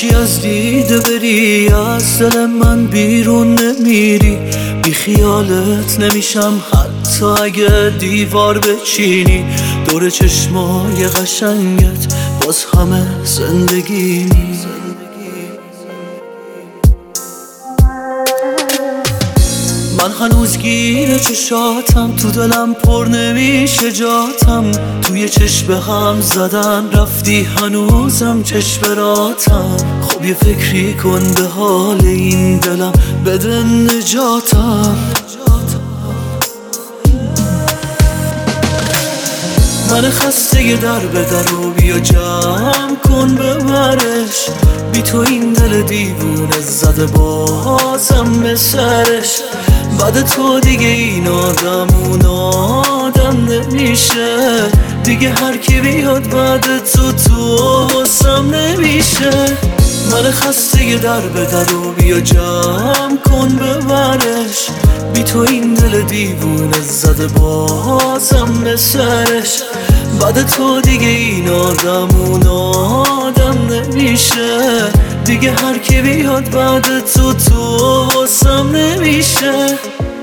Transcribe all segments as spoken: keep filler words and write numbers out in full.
هرچی از دیده بری از دل من بیرون نمیری، بی خیالت نمیشم حتی اگه دیوار بچینی. دور چشمای قشنگت باز همه زندگیمی. من هنوز گیر چشاتم، تو دلم پر نمیشه جاتم. توی چشم هم زدن رفتی هنوزم چشم راتم. خب یه فکری کن به حال این دلم، بده نجاتم. من خسته در به در و بیا جمع کن ببرش. بی تو این دل دیوونه زده بازم به سرش. بعد تو دیگه این آدم اون آدم نمیشه. دیگه هر کی بیاد بعد تو تو واسم نمیشه. من خسته در به در و بیا جمع کن ببرش. بی تو این دل دیوونه زده بازم به سرش. بعد تو دیگه این آدم اون آدم نمیشه. دیگه هر کی بیاد بعد تو تو واسم نمیشه.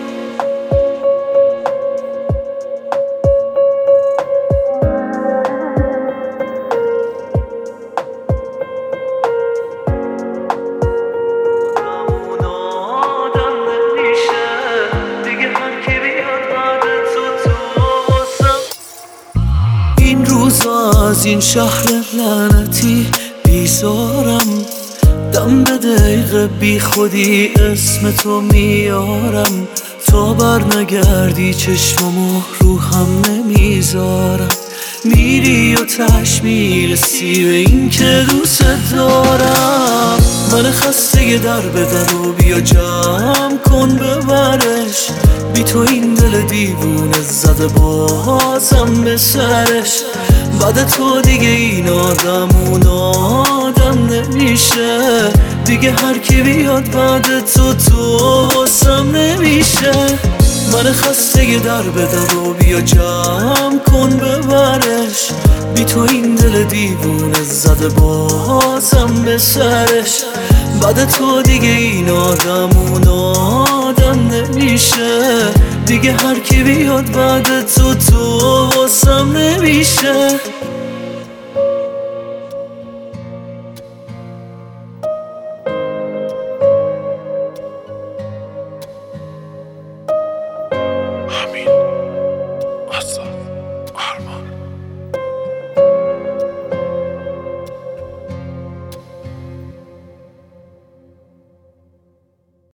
این روزا از این شهر لعنتی بیزارم. دم به دقیقه بی خودی اسم تو میارم. تا بر نگردی چشممو رو هم نمیذارم. میری و تش میرسی به این که دوست دارم. من خسته در به در و بیا جمع کن ببرش. بی تو این دل دیوونه زده بازم به سرش. بعد تو دیگه این آدم اون آدم نمیشه. دیگه هر کی بیاد بعد تو تو واسم نمیشه. من خسته در به در و بیا جمع کن ببرش. بی تو این دل دیوونه زده بازم به سرش. بعد تو دیگه این آدم اون آدم نمیشه. دیگه هر کی بیاد بعد تو تو واسم نمیشه.